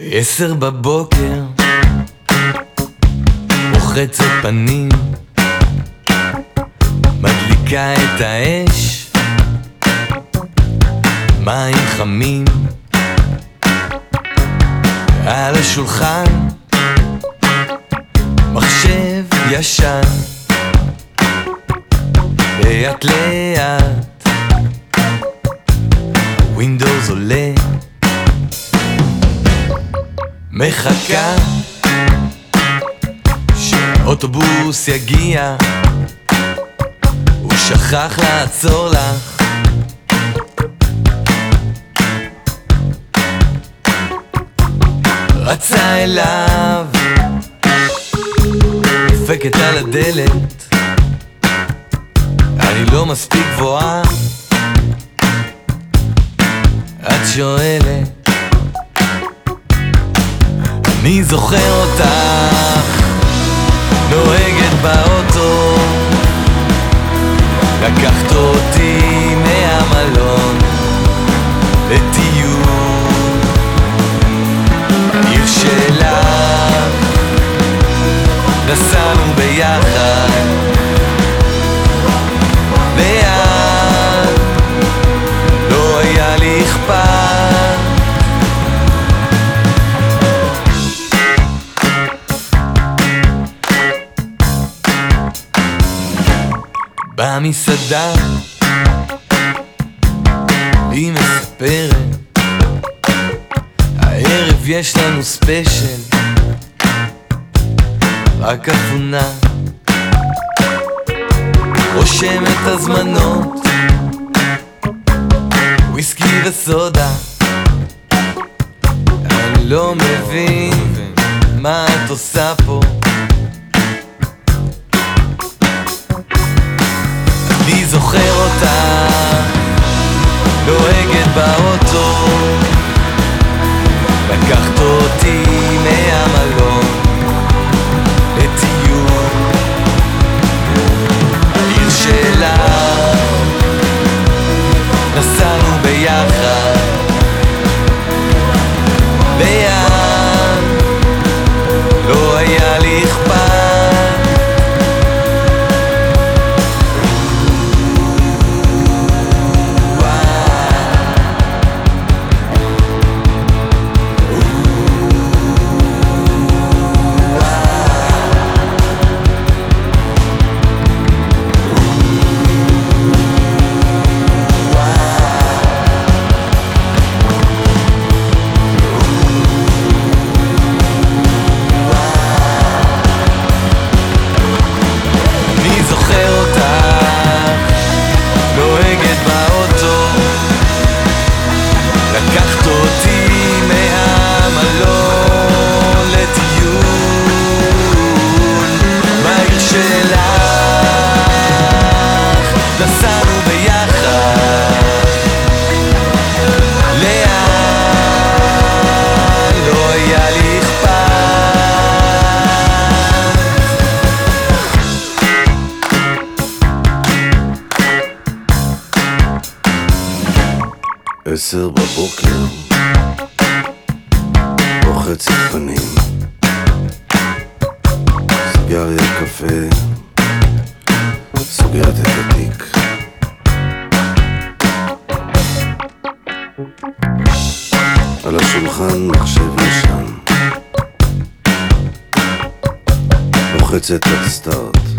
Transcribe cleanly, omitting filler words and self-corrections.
10 בבוקר, רוחצת פנים, מדליקה את האש, מים חמים על השולחן, מחשב ישן, לאט לאט ווינדוס עולה, מחכה שהאוטובוס יגיע, הוא שכח לעצור לך, רצה אליו, דופקת על הדלת, אני לא מספיק גבוהה, את שואלת, אני זוכר אותך נוהגת באוטו, לקחת אותי מהמלון לטיול, עיר שלך, נסענו ביחד לאן, לא היה לי אכפת, במסעדה היא מספרת, הערב יש לנו ספיישל, רק אפונה, רושם את הזמנות, וויסקי וסודה, אני לא מבין מה את עושה פה, אני זוכר אותה נוהגת באוטו, לקחת אותי מהמלון לטיול, העיר שלה, נסענו ביחד לאן, לא היה לי אכפת, לקחת אותי מהמלון לטיול, בעיר שלך, נסענו ביחד לאן, לא היה לי אכפת. 10 בבוקר, רוחצת פנים, סיגריה, קפה, סוגרת את התיק, על השולחן מחשב ישן, לוחצת על סטארט,